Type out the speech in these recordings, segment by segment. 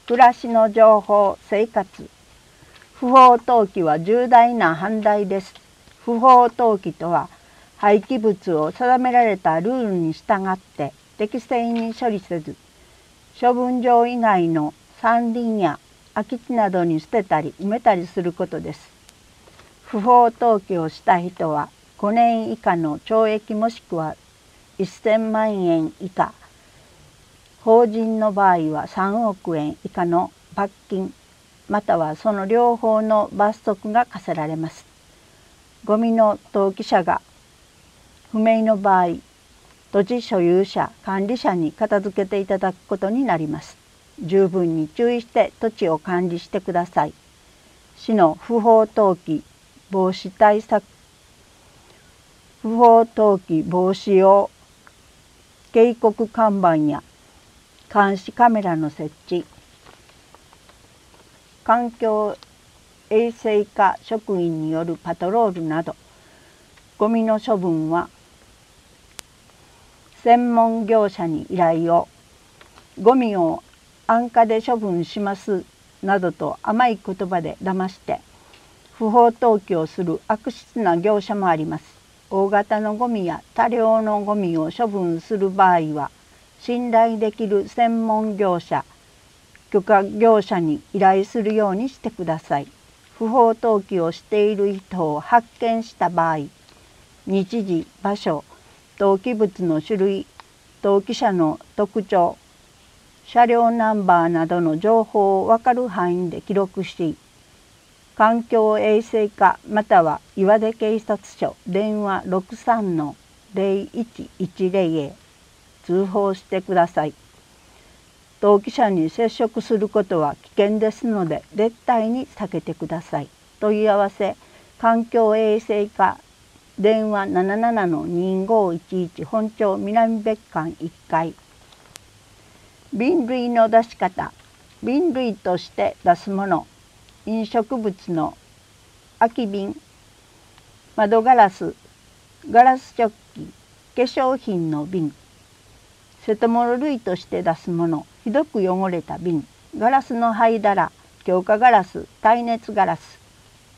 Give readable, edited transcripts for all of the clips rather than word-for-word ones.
暮らしの情報、生活。不法投棄は重大な犯罪です。不法投棄とは、廃棄物を定められたルールに従って適正に処理せず、処分場以外の山林や空き地などに捨てたり埋めたりすることです。不法投棄をした人は5年以下の懲役もしくは1000万円以下、法人の場合は3億円以下の罰金、またはその両方の罰則が課せられます。ゴミの投棄者が不明の場合、土地所有者、管理者に片付けていただくことになります。十分に注意して土地を管理してください。市の不法投棄防止対策、不法投棄防止用警告看板や監視カメラの設置、環境衛生課職員によるパトロールなど、ゴミの処分は専門業者に依頼を、ゴミを安価で処分しますなどと甘い言葉で騙して不法投棄をする悪質な業者もあります。大型のゴミや多量のゴミを処分する場合は、信頼できる専門業者、許可業者に依頼するようにしてください。不法投棄をしている人を発見した場合、日時、場所、投棄物の種類、投棄者の特徴、車両ナンバーなどの情報を分かる範囲で記録し、環境衛生課または岩出警察署電話 63-0110 へ通報してください。投棄者に接触することは危険ですので絶対に避けてください。問い合わせ環境衛生課電話 77-2511 本町南別館1階。瓶類の出し方。瓶類として出すもの、飲食物の空き瓶、窓ガラス、ガラス食器、化粧品の瓶、瀬戸物類として出すもの、ひどく汚れた瓶、ガラスの灰皿、強化ガラス、耐熱ガラス。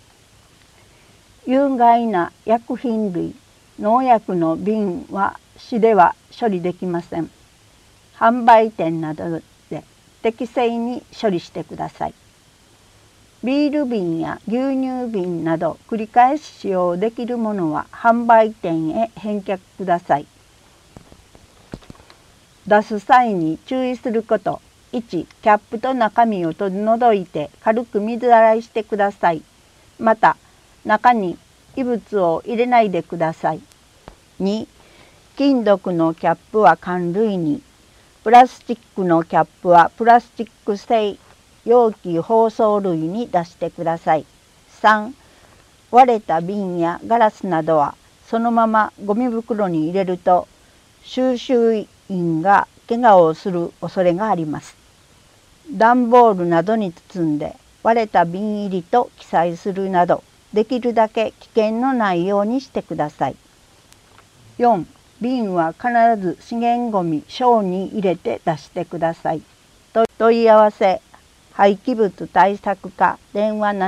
有害な薬品類、農薬の瓶は市では処理できません。販売店などで適正に処理してください。ビール瓶や牛乳瓶など繰り返し使用できるものは販売店へ返却ください。出す際に注意すること。1、キャップと中身を取り除いて軽く水洗いしてください。また、中に異物を入れないでください。2、金属のキャップは缶類に、プラスチックのキャップはプラスチック製容器包装類に出してください。3、割れた瓶やガラスなどはそのままゴミ袋に入れると収集員が怪我をする恐れがあります。段ボールなどに包んで割れた瓶入りと記載するなど、できるだけ危険のないようにしてください。4、瓶は必ず資源ごみ箱に入れて出してください。問い合わせ廃棄物対策課電話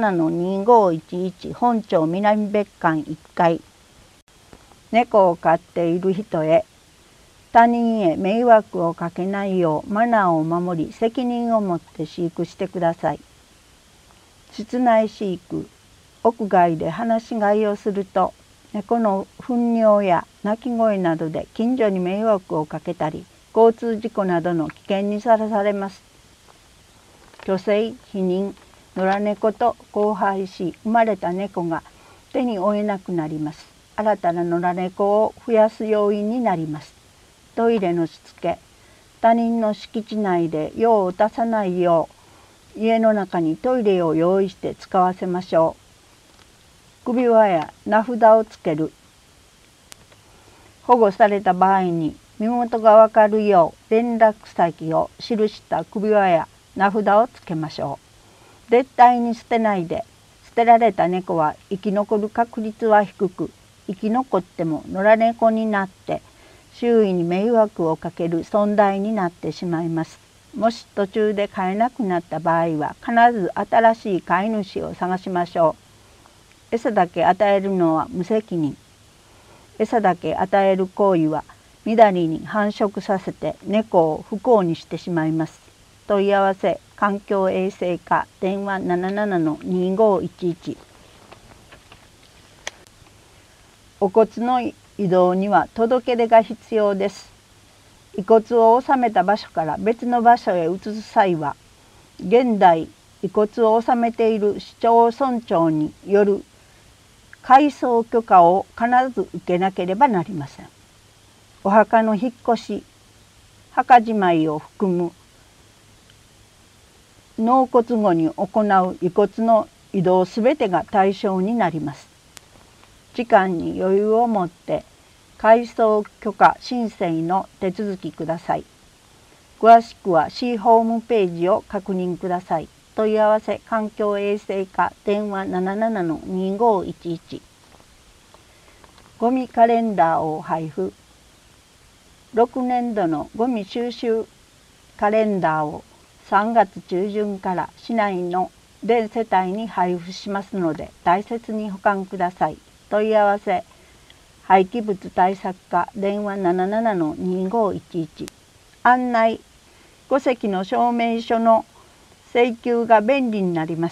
77-2511 本町南別館1階。猫を飼っている人へ、他人へ迷惑をかけないようマナーを守り責任を持って飼育してください。室内飼育、屋外で放し飼いをすると猫の糞尿や鳴き声などで近所に迷惑をかけたり交通事故などの危険にさらされます。去勢、避妊、野良猫と交配し生まれた猫が手に負えなくなります。新たな野良猫を増やす要因になります。トイレのしつけ、他人の敷地内で用を足さないよう家の中にトイレを用意して使わせましょう。首輪や名札をつける。保護された場合に身元がわかるよう連絡先を記した首輪や名札をつけましょう。絶対に捨てないで。捨てられた猫は生き残る確率は低く、生き残っても野良猫になって周囲に迷惑をかける存在になってしまいます。 もし途中で飼えなくなった場合は必ず新しい飼い主を探しましょう。餌だけ与えるのは無責任。餌だけ与える行為はみだりに繁殖させて猫を不幸にしてしまいます。問い合わせ環境衛生課電話 77-2511。お骨の移動には届け出が必要です。遺骨を納めた場所から別の場所へ移す際は、現代遺骨を納めている市町村長による改葬許可を必ず受けなければなりません。お墓の引っ越し、墓じまいを含む納骨後に行う遺骨の移動すべてが対象になります。時間に余裕を持って改葬許可申請の手続きください。詳しくは市ホームページを確認ください。問い合わせ環境衛生課電話 77-2511。ゴミカレンダーを配布。6年度のゴミ収集カレンダーを3月中旬から市内の全世帯に配布しますので大切に保管ください。問い合わせ廃棄物対策課電話 77-2511。案内戸籍の証明書の請求が便利になります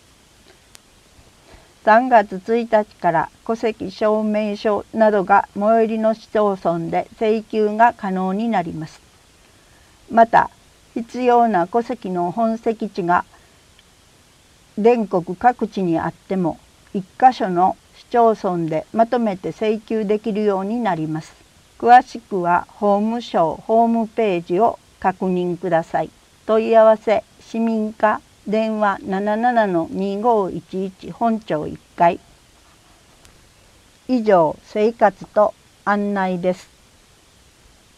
。3月1日から戸籍証明書などが最寄りの市町村で請求が可能になります。また必要な戸籍の本籍地が全国各地にあっても1カ所の市町村でまとめて請求できるようになります。詳しくは法務省ホームページを確認ください。問い合わせ市民課電話 77-2511 本庁1階。以上、生活と案内です。